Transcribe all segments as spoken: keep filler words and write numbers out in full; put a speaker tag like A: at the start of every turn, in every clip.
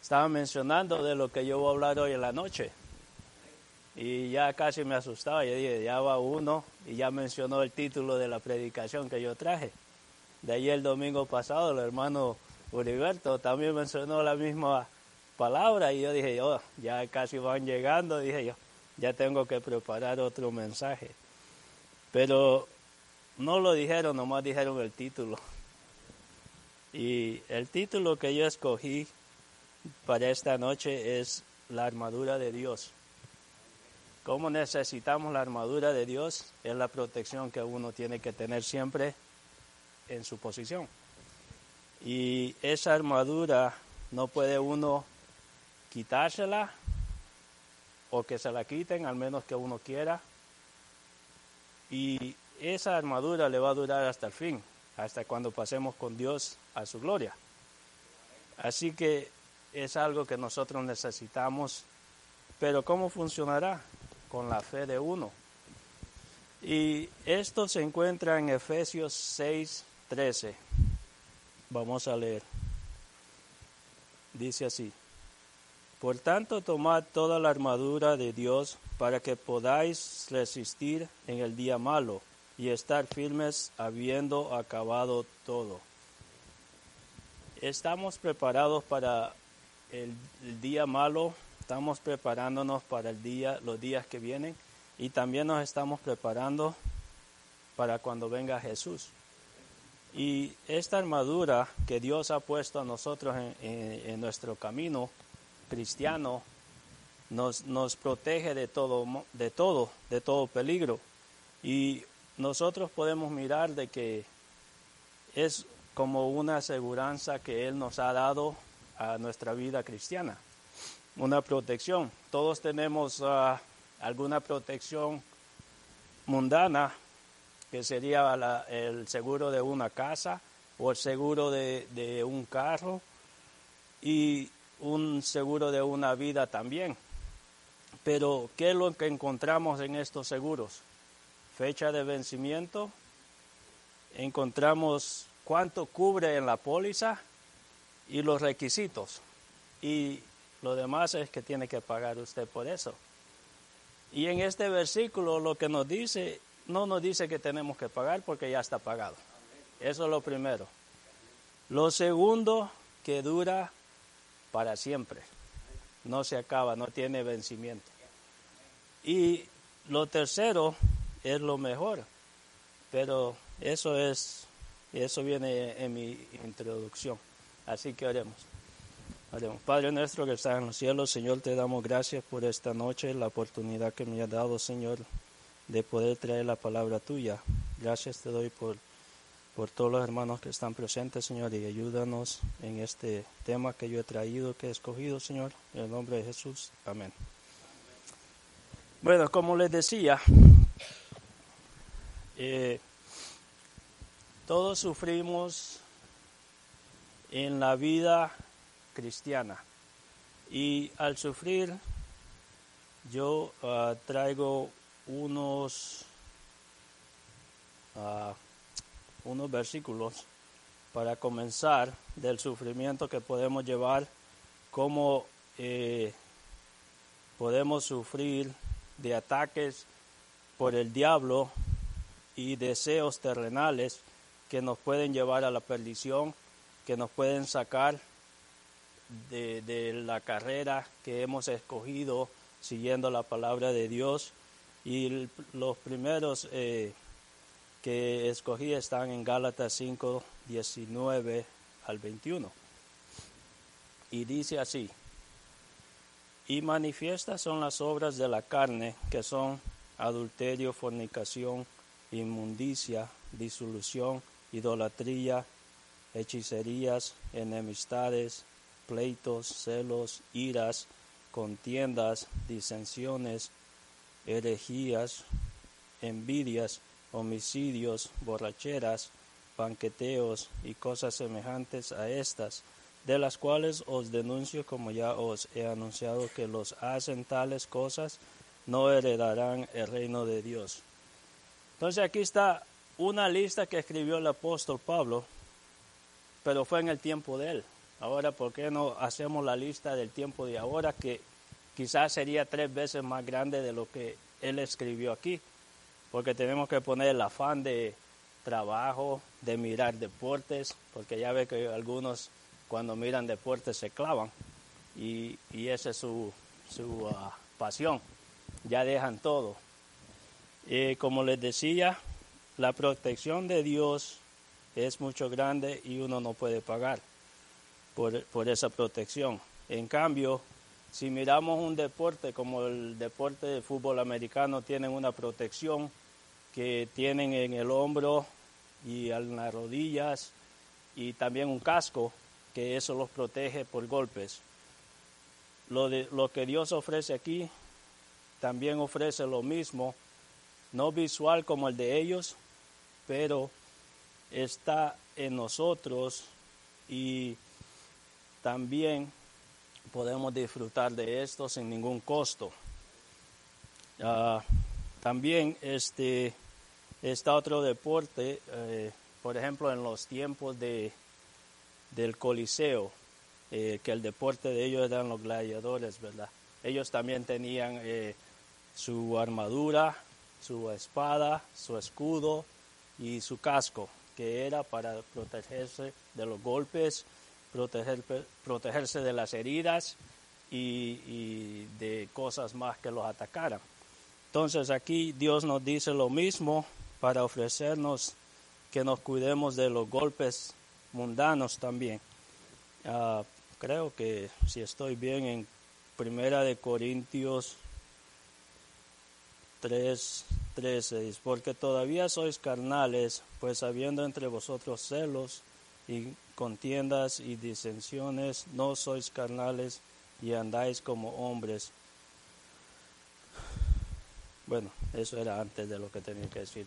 A: estaba mencionando de lo que yo voy a hablar hoy en la noche. Y ya casi me asustaba, yo dije, ya va uno y ya mencionó el título de la predicación que yo traje. De ahí el domingo pasado el hermano Uriberto también mencionó la misma palabra y yo dije, oh, ya casi van llegando, dije yo, ya tengo que preparar otro mensaje. Pero no lo dijeron, nomás dijeron el título. Y el título que yo escogí para esta noche es la armadura de Dios. ¿Cómo necesitamos la armadura de Dios? Es la protección que uno tiene que tener siempre en su posición. Y esa armadura no puede uno quitársela o que se la quiten, al menos que uno quiera. Y esa armadura le va a durar hasta el fin, hasta cuando pasemos con Dios a su gloria. Así que es algo que nosotros necesitamos. Pero ¿cómo funcionará? Con la fe de uno. Y esto se encuentra en Efesios seis trece. Vamos a leer. Dice así: por tanto, tomad toda la armadura de Dios para que podáis resistir en el día malo y estar firmes habiendo acabado todo. Estamos preparados para el, el día malo. Estamos preparándonos para el día, los días que vienen, y también nos estamos preparando para cuando venga Jesús. Y esta armadura que Dios ha puesto a nosotros en, en, en nuestro camino cristiano nos, nos protege de todo, de todo, de todo peligro. Y nosotros podemos mirar de que es como una aseguranza que Él nos ha dado a nuestra vida cristiana. Una protección. Todos tenemos uh, alguna protección mundana, que sería la, el seguro de una casa o el seguro de, de un carro y un seguro de una vida también. Pero ¿qué es lo que encontramos en estos seguros? Fecha de vencimiento, encontramos cuánto cubre en la póliza y los requisitos. Y lo demás es que tiene que pagar usted por eso. Y en este versículo lo que nos dice, no nos dice que tenemos que pagar porque ya está pagado. Eso es lo primero. Lo segundo, que dura para siempre. No se acaba, no tiene vencimiento. Y lo tercero es lo mejor. Pero eso es, eso viene en mi introducción. Así que oremos. Oremos. Padre nuestro que estás en los cielos, Señor, te damos gracias por esta noche, la oportunidad que me has dado, Señor, de poder traer la palabra tuya. Gracias te doy por, por todos los hermanos que están presentes, Señor, y ayúdanos en este tema que yo he traído, que he escogido, Señor, en el nombre de Jesús. Amén. Bueno, como les decía, eh, todos sufrimos en la vida cristiana, y al sufrir yo uh, traigo unos uh, unos versículos para comenzar del sufrimiento que podemos llevar, cómo eh, podemos sufrir de ataques por el diablo y deseos terrenales que nos pueden llevar a la perdición, que nos pueden sacar De, de la carrera que hemos escogido siguiendo la palabra de Dios. Y el, los primeros eh, que escogí están en Gálatas cinco, diecinueve al veintiuno. Y dice así: y manifiestas son las obras de la carne, que son adulterio, fornicación, inmundicia, disolución, idolatría, hechicerías, enemistades, pleitos, celos, iras, contiendas, disensiones, herejías, envidias, homicidios, borracheras, banqueteos y cosas semejantes a estas, de las cuales os denuncio, como ya os he anunciado, que los hacen tales cosas no heredarán el reino de Dios. Entonces aquí está una lista que escribió el apóstol Pablo, pero fue en el tiempo de él. Ahora, ¿por qué no hacemos la lista del tiempo de ahora, que quizás sería tres veces más grande de lo que él escribió aquí? Porque tenemos que poner el afán de trabajo, de mirar deportes, porque ya ve que algunos cuando miran deportes se clavan y, y esa es su, su uh, pasión, ya dejan todo. Eh, como les decía, la protección de Dios es mucho grande y uno no puede pagar por, por esa protección. En cambio, si miramos un deporte como el deporte de fútbol americano, tienen una protección que tienen en el hombro y en las rodillas y también un casco que eso los protege por golpes. Lo, de, lo que Dios ofrece aquí también ofrece lo mismo, no visual como el de ellos, pero está en nosotros y también podemos disfrutar de esto sin ningún costo. Uh, también este está otro deporte, eh, por ejemplo en los tiempos de del Coliseo, eh, que el deporte de ellos eran los gladiadores, ¿verdad? Ellos también tenían eh, su armadura, su espada, su escudo y su casco, que era para protegerse de los golpes, proteger, protegerse de las heridas y, y de cosas más que los atacaran. Entonces aquí Dios nos dice lo mismo para ofrecernos que nos cuidemos de los golpes mundanos también. Uh, creo que si estoy bien en Primera de Corintios tres, trece, porque todavía sois carnales, pues habiendo entre vosotros celos y contiendas y disensiones, no sois carnales y andáis como hombres. Bueno, eso era antes de lo que tenía que decir.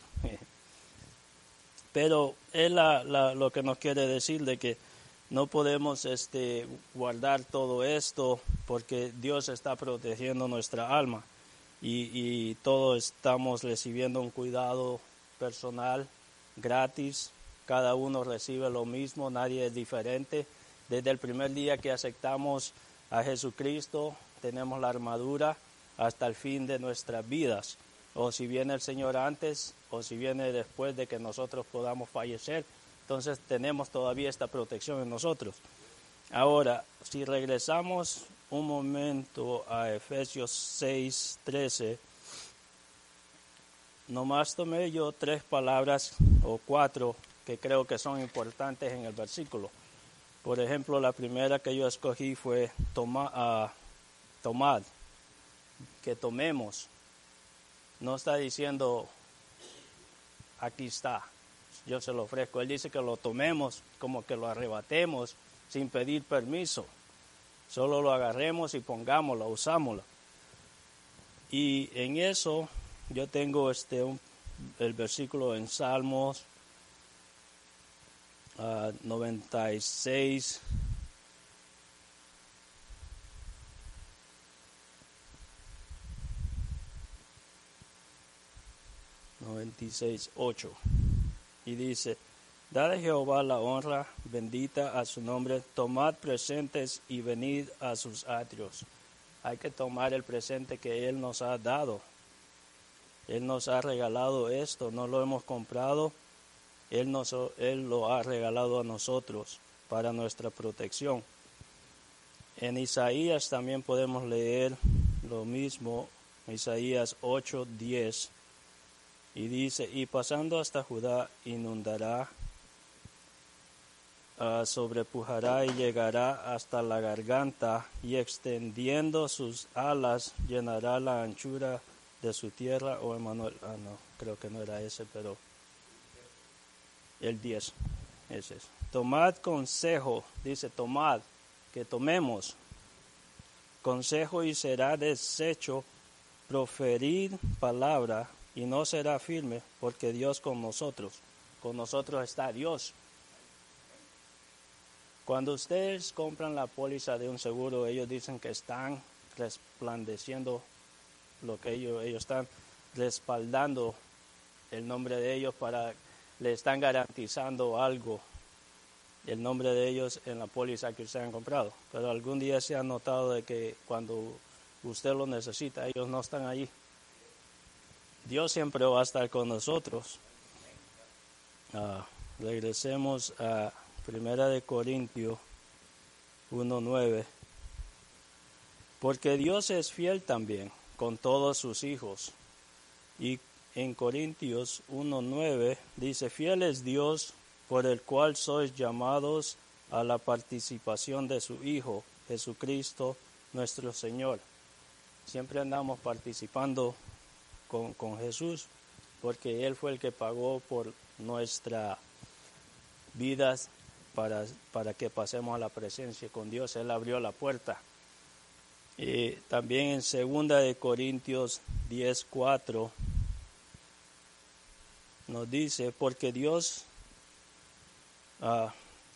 A: Pero es la, la, lo que nos quiere decir de que no podemos este, guardar todo esto porque Dios está protegiendo nuestra alma y, y todos estamos recibiendo un cuidado personal gratis. Cada uno recibe lo mismo, nadie es diferente. Desde el primer día que aceptamos a Jesucristo, tenemos la armadura hasta el fin de nuestras vidas. O si viene el Señor antes, o si viene después de que nosotros podamos fallecer, entonces tenemos todavía esta protección en nosotros. Ahora, si regresamos un momento a Efesios seis, trece, nomás tomé yo tres palabras o cuatro que creo que son importantes en el versículo. Por ejemplo, la primera que yo escogí fue toma, uh, tomad, que tomemos. No está diciendo, aquí está, yo se lo ofrezco. Él dice que lo tomemos, como que lo arrebatemos sin pedir permiso. Solo lo agarremos y pongámoslo, usámoslo. Y en eso yo tengo este un, el versículo en Salmos uh, noventa y seis. noventa y seis, ocho. Y dice, dad a Jehová la honra, bendita a su nombre, tomad presentes y venid a sus atrios. Hay que tomar el presente que Él nos ha dado. Él nos ha regalado esto, no lo hemos comprado. Él, nos, Él lo ha regalado a nosotros para nuestra protección. En Isaías también podemos leer lo mismo, Isaías ocho, diez. Y dice, y pasando hasta Judá inundará, uh, sobrepujará y llegará hasta la garganta, y extendiendo sus alas llenará la anchura de su tierra. O oh, Emanuel, ah no, creo que no era ese, pero el diez, ese es. Tomad consejo, dice, tomad, que tomemos consejo y será deshecho, proferir palabra y no será firme, porque Dios con nosotros, con nosotros está Dios. Cuando ustedes compran la póliza de un seguro, ellos dicen que están resplandeciendo lo que ellos, ellos están respaldando el nombre de ellos para, le están garantizando algo. el nombre de ellos en la póliza que ustedes han comprado. Pero algún día se ha notado de que cuando usted lo necesita, ellos no están allí. Dios siempre va a estar con nosotros. Uh, regresemos a Primera de Corintios uno nueve. Porque Dios es fiel también con todos sus hijos. Y en Corintios uno nueve dice, fiel es Dios por el cual sois llamados a la participación de su Hijo, Jesucristo nuestro Señor. Siempre andamos participando con, con Jesús, porque Él fue el que pagó por nuestras vidas para, para que pasemos a la presencia con Dios. Él abrió la puerta. Y también en Segunda de Corintios diez cuatro nos dice, porque Dios uh,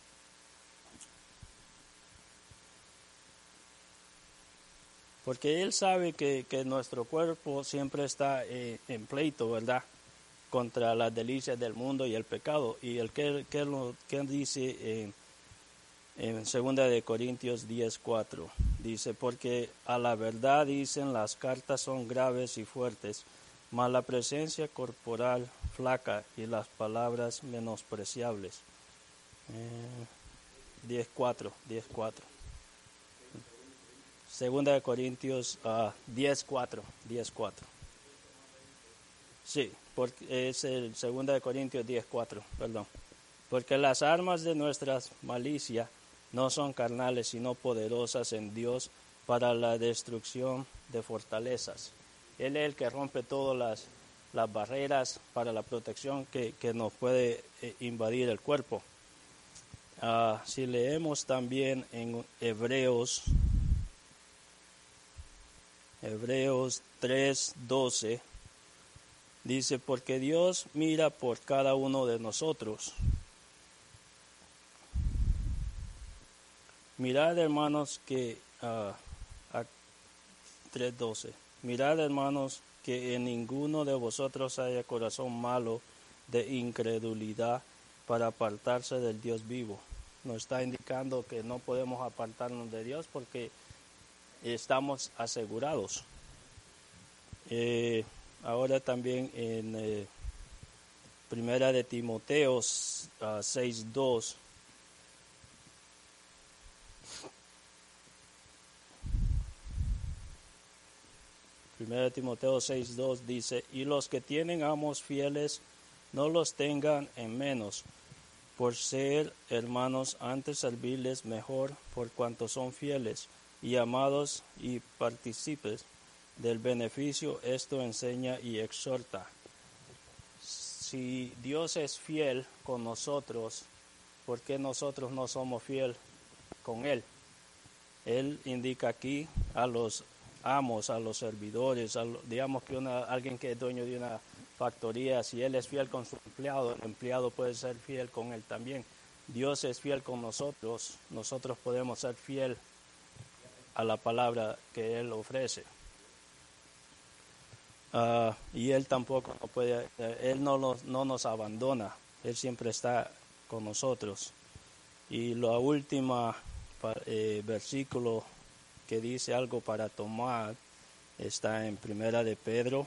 A: porque Él sabe que, que nuestro cuerpo siempre está eh, en pleito, ¿verdad?, contra las delicias del mundo y el pecado. Y el que, que, lo, que dice en, en Segunda de Corintios diez cuatro, dice, porque a la verdad dicen las cartas son graves y fuertes, mas la presencia corporal flaca y las palabras menospreciables. Eh, diez cuatro, diez cuatro. Segunda de Corintios uh, diez cuatro, diez cuatro. Sí, porque es el Segunda de Corintios diez cuatro, perdón. Porque las armas de nuestras malicias no son carnales, sino poderosas en Dios para la destrucción de fortalezas. Él es el que rompe todas las, las barreras para la protección que, que nos puede eh, invadir el cuerpo. Uh, si leemos también en Hebreos, Hebreos tres doce, dice, porque Dios mira por cada uno de nosotros. Mirad, hermanos, que uh, tres doce. Mirad, hermanos, que en ninguno de vosotros haya corazón malo de incredulidad para apartarse del Dios vivo. Nos está indicando que no podemos apartarnos de Dios porque estamos asegurados. Eh, ahora también en eh, Primera de Timoteo uh, seis dos. Primera de Timoteo seis dos dice, y los que tienen amos fieles no los tengan en menos, por ser hermanos antes servirles mejor por cuanto son fieles y amados y partícipes del beneficio. Esto enseña y exhorta. Si Dios es fiel con nosotros, ¿por qué nosotros no somos fieles con Él? Él indica aquí a los amos, a los servidores, a lo, digamos que una, alguien que es dueño de una factoría, si él es fiel con su empleado, el empleado puede ser fiel con él también. Dios es fiel con nosotros, nosotros podemos ser fiel a la palabra que Él ofrece. Uh, y Él tampoco no puede, uh, Él no, los, no nos abandona, Él siempre está con nosotros. Y la última eh, versículo que dice algo para tomar está en Primera de Pedro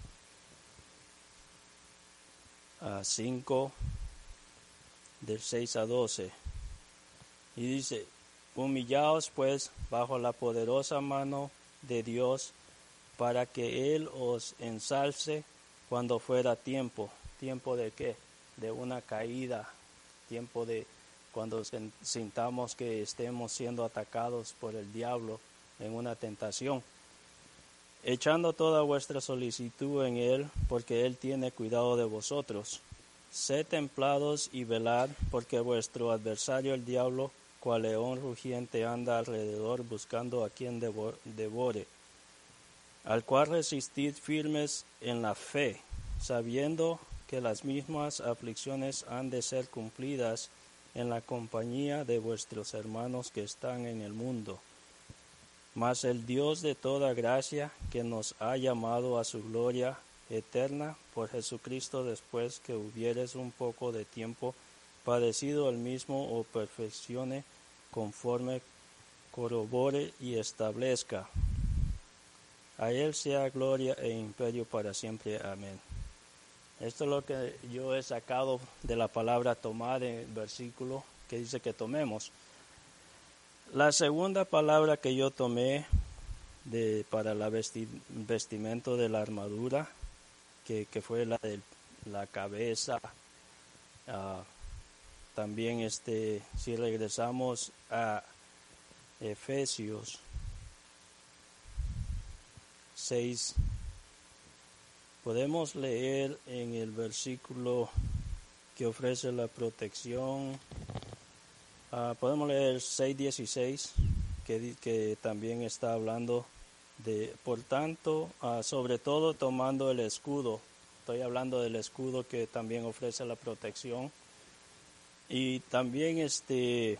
A: uh, cinco, del seis a doce. Y dice, humillaos pues bajo la poderosa mano de Dios, para que Él os ensalce cuando fuera tiempo. ¿Tiempo de qué? De una caída, tiempo de cuando sintamos que estemos siendo atacados por el diablo en una tentación. Echando toda vuestra solicitud en Él, porque Él tiene cuidado de vosotros. Sed templados y velad, porque vuestro adversario el diablo, cual león rugiente, anda alrededor buscando a quien devore, al cual resistid firmes en la fe, sabiendo que las mismas aflicciones han de ser cumplidas en la compañía de vuestros hermanos que están en el mundo. Mas el Dios de toda gracia, que nos ha llamado a su gloria eterna por Jesucristo, después que hubieres un poco de tiempo padecido el mismo o perfeccione conforme corrobore y establezca. A él sea gloria e imperio para siempre. Amén. Esto es lo que yo he sacado de la palabra tomar en el versículo que dice que tomemos. La segunda palabra que yo tomé de, para el vesti, vestimento de la armadura, que, que fue la de la cabeza, uh, también este, si regresamos a Efesios seis, podemos leer en el versículo que ofrece la protección, uh, podemos leer seis dieciséis, que, que también está hablando de, por tanto, uh, sobre todo tomando el escudo. Estoy hablando del escudo que también ofrece la protección. Y también este,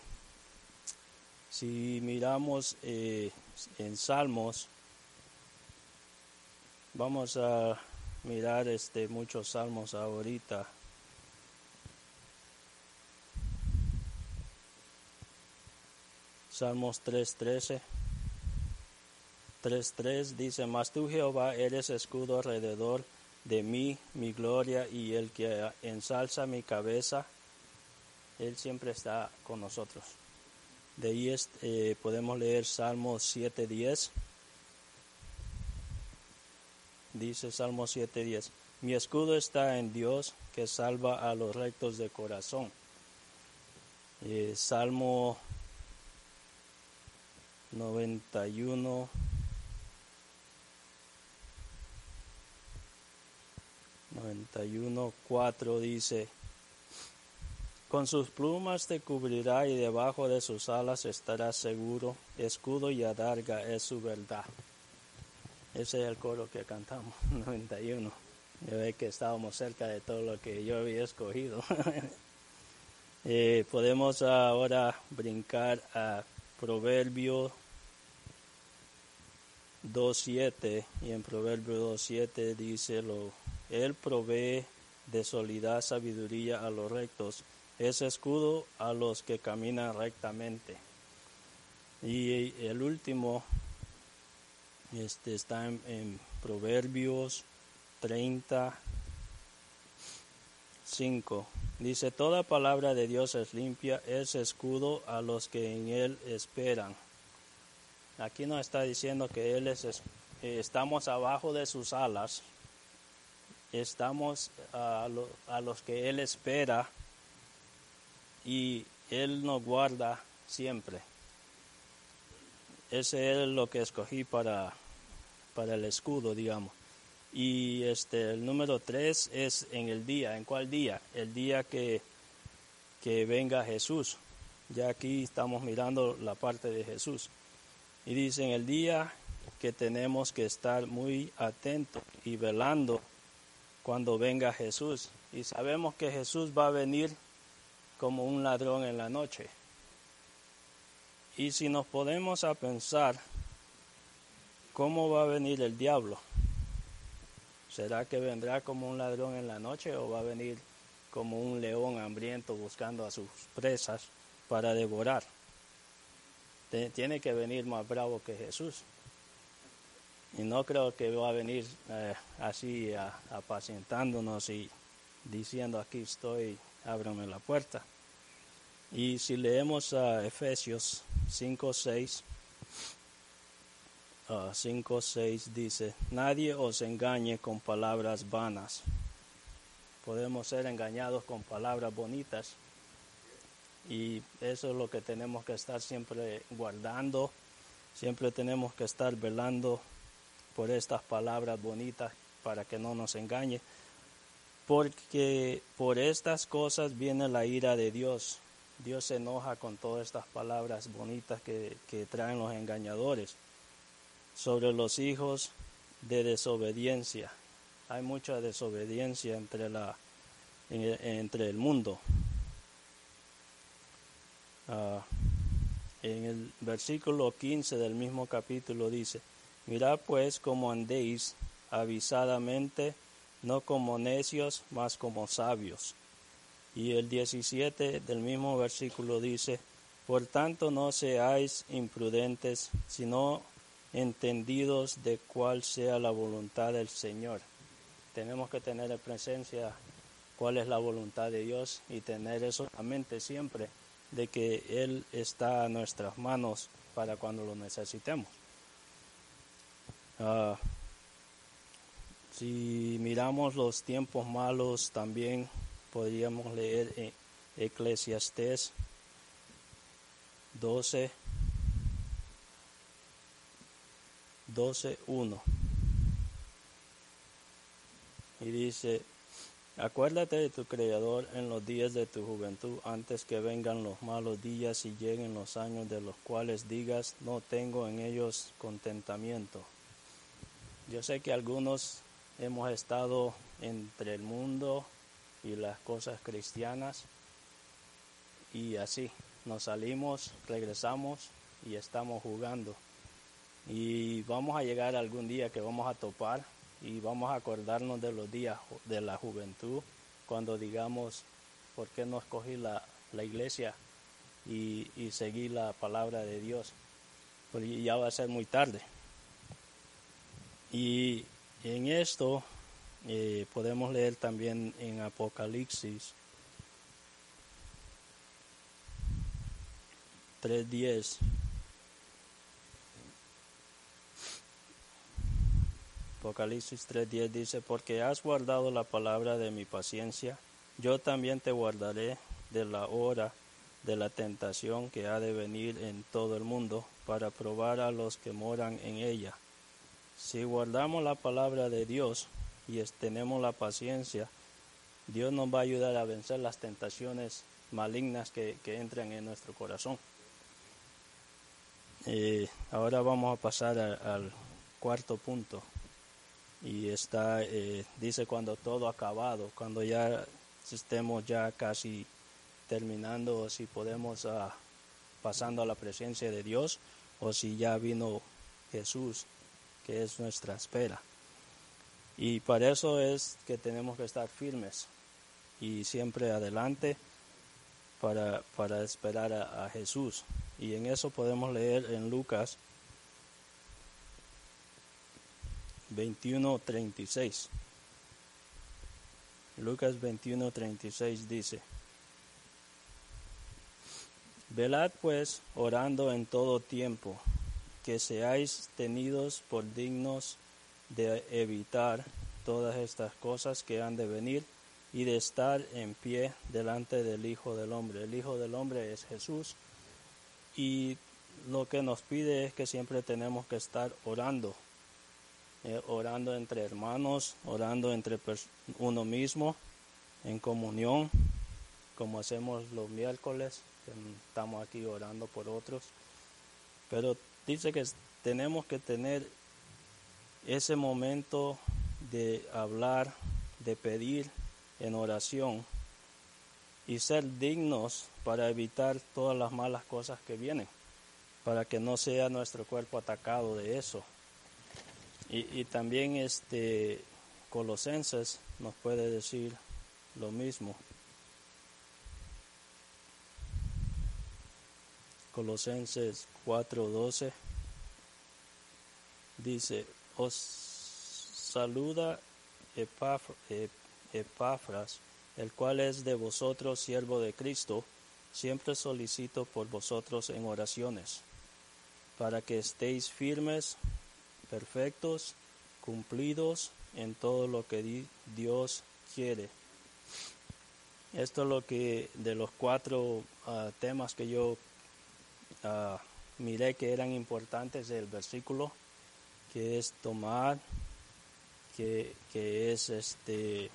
A: si miramos eh, en Salmos, vamos a mirar este muchos salmos ahorita. Salmos tres trece. tres tres dice: Mas tú, Jehová, eres escudo alrededor de mí, mi gloria, y el que ensalza mi cabeza. Él siempre está con nosotros. De ahí es, eh, podemos leer Salmos siete diez. Dice Salmo siete diez: Mi escudo está en Dios, que salva a los rectos de corazón. Eh, Salmo noventa y uno, noventa y uno, cuatro dice: Con sus plumas te cubrirá y debajo de sus alas estarás seguro. Escudo y adarga es su verdad. Ese es el coro que cantamos, noventa y uno. Ya ve que estábamos cerca de todo lo que yo había escogido. eh, podemos ahora brincar a Proverbio dos siete, y en Proverbio dos siete dice: lo, Él provee de solidad sabiduría a los rectos, es escudo a los que caminan rectamente. Y el último este está en, en Proverbios treinta cinco. Dice: Toda palabra de Dios es limpia, es escudo a los que en él esperan. Aquí nos está diciendo que él es, eh, estamos abajo de sus alas, estamos a, lo, a los que él espera, y él nos guarda siempre. Ese es lo que escogí para, para el escudo, digamos. Y este el número tres es en el día. ¿En cuál día? El día que, que venga Jesús. Ya aquí estamos mirando la parte de Jesús. Y dice: en el día que tenemos que estar muy atentos y velando cuando venga Jesús. Y sabemos que Jesús va a venir como un ladrón en la noche. Y si nos podemos a pensar, ¿cómo va a venir el diablo? ¿Será que vendrá como un ladrón en la noche, o va a venir como un león hambriento buscando a sus presas para devorar? Tiene que venir más bravo que Jesús. Y no creo que va a venir eh, así a, apacientándonos y diciendo: aquí estoy, ábrame la puerta. Y si leemos a uh, Efesios cinco seis, uh, cinco seis dice: Nadie os engañe con palabras vanas. Podemos ser engañados con palabras bonitas, y eso es lo que tenemos que estar siempre guardando. Siempre tenemos que estar velando por estas palabras bonitas para que no nos engañe, porque por estas cosas viene la ira de Dios. Dios se enoja con todas estas palabras bonitas que, que traen los engañadores sobre los hijos de desobediencia. Hay mucha desobediencia entre, la, en, entre el mundo. Uh, en el versículo quince del mismo capítulo dice: Mirad pues cómo andéis avisadamente, no como necios, mas como sabios, Y el diecisiete del mismo versículo dice, por tanto no seáis imprudentes, sino entendidos de cuál sea la voluntad del Señor. Tenemos que tener en presencia cuál es la voluntad de Dios y tener eso en la mente siempre, de que Él está a nuestras manos para cuando lo necesitemos. Uh, si miramos los tiempos malos, también podríamos leer en Eclesiastés doce, doce, uno. Y dice, acuérdate de tu Creador en los días de tu juventud, antes que vengan los malos días y lleguen los años de los cuales digas, no tengo en ellos contentamiento. Yo sé que algunos hemos estado entre el mundo y las cosas cristianas y así nos salimos, regresamos y estamos jugando. Y vamos a llegar algún día que vamos a topar y vamos a acordarnos de los días de la juventud, cuando digamos, ¿por qué no escogí la, la iglesia y, y seguí la palabra de Dios? Porque ya va a ser muy tarde. Y en esto eh, podemos leer también en Apocalipsis tres diez. Apocalipsis tres diez dice, porque has guardado la palabra de mi paciencia, yo también te guardaré de la hora de la tentación que ha de venir en todo el mundo, para probar a los que moran en ella. Si guardamos la palabra de Dios y tenemos la paciencia, Dios nos va a ayudar a vencer las tentaciones malignas que, que entran en nuestro corazón. Eh, ahora vamos a pasar a, al cuarto punto. Y está, eh, dice cuando todo ha acabado, cuando ya estemos ya casi terminando, o si podemos uh, pasando a la presencia de Dios, o si ya vino Jesús, que es nuestra espera. Y para eso es que tenemos que estar firmes y siempre adelante para, para esperar a, a Jesús. Y en eso podemos leer en Lucas veintiuno treinta y seis. Lucas veintiuno treinta y seis dice, velad pues, orando en todo tiempo, que seáis tenidos por dignos de evitar todas estas cosas que han de venir y de estar en pie delante del Hijo del Hombre. El Hijo del Hombre es Jesús, y lo que nos pide es que siempre tenemos que estar orando, eh, orando entre hermanos, orando entre uno mismo, en comunión, como hacemos los miércoles, que estamos aquí orando por otros. Pero dice que tenemos que tener ese momento de hablar, de pedir en oración y ser dignos para evitar todas las malas cosas que vienen, para que no sea nuestro cuerpo atacado de eso. Y, y también este Colosenses nos puede decir lo mismo. Colosenses cuatro doce dice, os saluda Epafras, el cual es de vosotros siervo de Cristo, siempre solicito por vosotros en oraciones, para que estéis firmes, perfectos, cumplidos en todo lo que Dios quiere. Esto es lo que de los cuatro uh, temas que yo uh, miré que eran importantes del versículo, que es tomar, que, que es este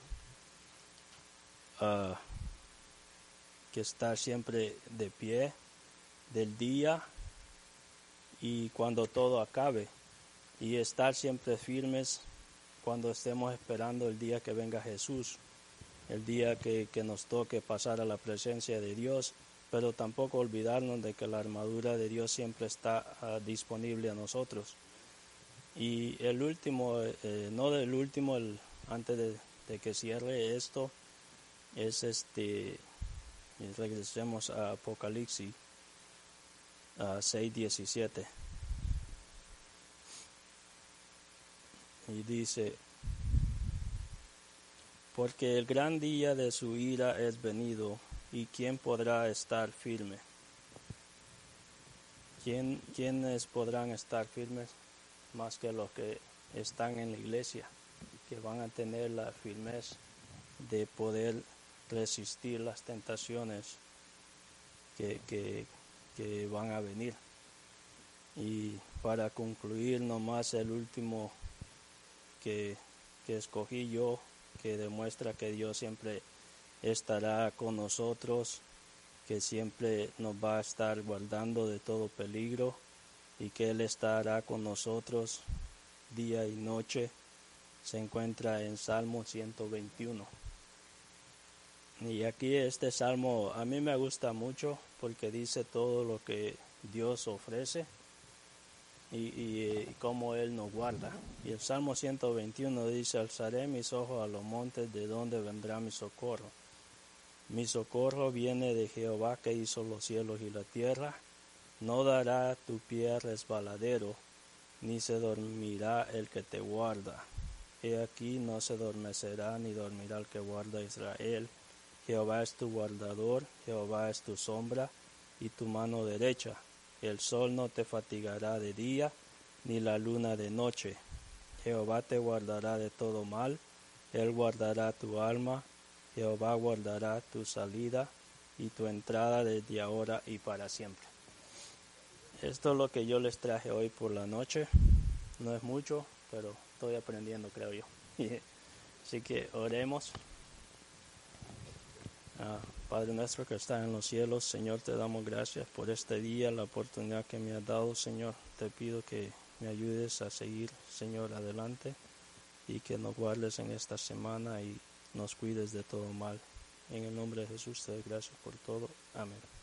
A: uh, que estar siempre de pie del día y cuando todo acabe, y estar siempre firmes cuando estemos esperando el día que venga Jesús, el día que, que nos toque pasar a la presencia de Dios, pero tampoco olvidarnos de que la armadura de Dios siempre está uh, disponible a nosotros. Y el último, eh, no del último, el, antes de, de que cierre esto, es este Y regresemos a Apocalipsis a seis diecisiete. Y dice: porque el gran día de su ira es venido, ¿y quién podrá estar firme? ¿Quién, ¿Quiénes podrán estar firmes? Más que los que están en la iglesia, que van a tener la firmeza de poder resistir las tentaciones que, que, que van a venir. Y para concluir, nomás el último que, que escogí yo, que demuestra que Dios siempre estará con nosotros, que siempre nos va a estar guardando de todo peligro y que Él estará con nosotros día y noche, se encuentra en Salmo ciento veintiuno. Y aquí este salmo a mí me gusta mucho porque dice todo lo que Dios ofrece y, y, y cómo Él nos guarda. Y el Salmo ciento veintiuno dice: alzaré mis ojos a los montes, ¿de dónde vendrá mi socorro? Mi socorro viene de Jehová, que hizo los cielos y la tierra. No dará tu pie resbaladero, ni se dormirá el que te guarda. He aquí, no se adormecerá ni dormirá el que guarda a Israel. Jehová es tu guardador, Jehová es tu sombra y tu mano derecha. El sol no te fatigará de día, ni la luna de noche. Jehová te guardará de todo mal, Él guardará tu alma. Jehová guardará tu salida y tu entrada desde ahora y para siempre. Esto es lo que yo les traje hoy por la noche. No es mucho, pero estoy aprendiendo, creo yo. Así que oremos. Uh, Padre nuestro que está en los cielos, Señor, te damos gracias por este día, la oportunidad que me has dado, Señor. Te pido que me ayudes a seguir, Señor, adelante y que nos guardes en esta semana y nos cuides de todo mal. En el nombre de Jesús te doy gracias por todo. Amén.